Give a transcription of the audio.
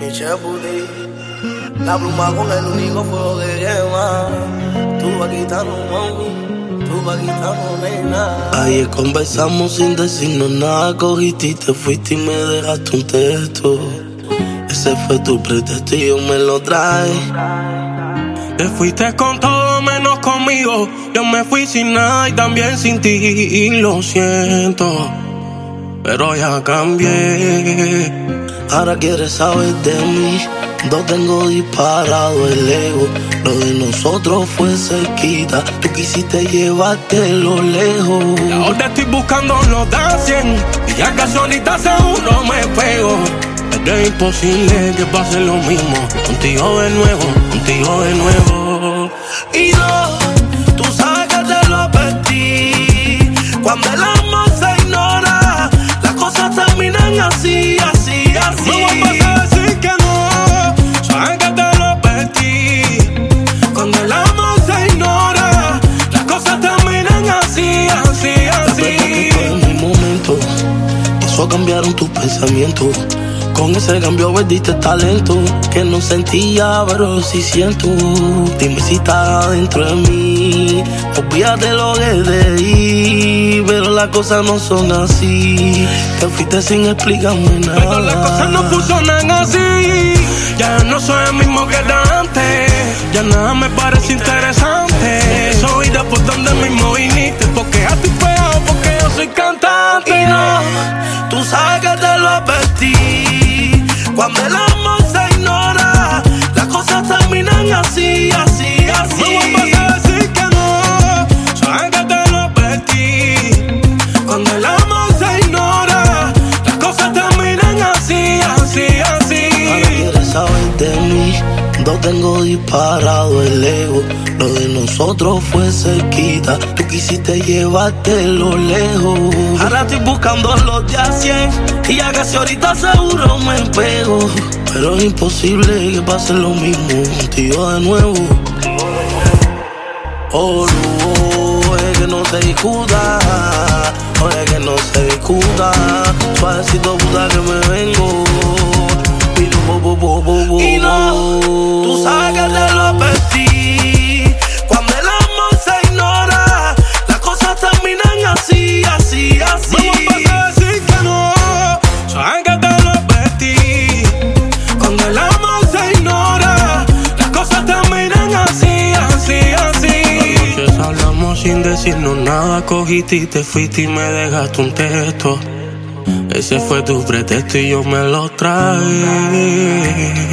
Michelle Boudy, la pluma con el único fuego que lleva. Tú vas quitando, tú vas quitando, nena. Ayer conversamos sin decirnos nada. Cogiste y te fuiste y me dejaste un texto. Ese fue tu pretexto y yo me lo traje. Te fuiste con todo menos conmigo. Yo me fui sin nada y también sin ti. Y lo siento, pero ya cambié. Ahora quieres saber de mí. No tengo disparado el ego. Lo de nosotros fue cerquita. Tú quisiste llevártelo lejos. Y ahora estoy buscando los da 100. Y ya casi ahorita seguro me pego. Pero es imposible que pase lo mismo. Contigo de nuevo, contigo de nuevo. Y no, tú sabes que te lo advertí. Cuando el amor se ignora, las cosas terminan así, así, así. No vas a decir que no. Sabes que te lo advertí. Cuando el amor se ignora, las cosas terminan así, así, así. En mi momento, eso cambiaron tus pensamientos. Con ese cambio perdiste talento que no sentía, pero sí siento. Dime si está dentro de mí. Olvídate lo que te di, pero las cosas no son así. Te fuiste sin explicarme nada. Pero las cosas no funcionan así. Ya no soy el mismo que era antes. Ya nada me parece interesante. Soy de por donde mismo viniste. Porque a ti pegado, porque yo soy cantante. Y no, tú sabes que te lo advertí. Cuando el amor se ignora, las cosas terminan así, así, así. No vas a decir que no. Sabes que te lo advertí. Cuando el amor se ignora, las cosas terminan así, así, así. Ahora quieres saber de mí. No tengo disparado el ego. Lo de nosotros fue cerquita. Tú quisiste llevártelo lejos. Ahora estoy buscando los de a 100. Y ya casi ahorita seguro me pego. Pero es imposible que pase lo mismo contigo de nuevo. Oh, no, es que no se discuta. Oye, que no se discuta. Suavecito, puta, que me vengo. Y no, tú sabes que te lo advertí. Cuando el amor se ignora, las cosas terminan así, así, así. No vas a decir que no. Sabes que te lo advertí. Cuando el amor se ignora, las cosas terminan así, así, así. Anoche hablamos sin decirnos nada. Cogiste y te fuiste y me dejaste un texto. Ese fue tu pretexto y yo me lo traje.